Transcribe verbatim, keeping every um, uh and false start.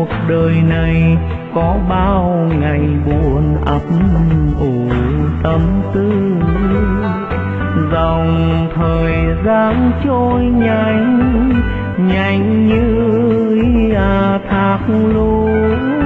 cuộc đời này có bao ngày buồn ấp ủ tâm tư. Dòng thời gian trôi nhanh, nhanh như à thác lũ.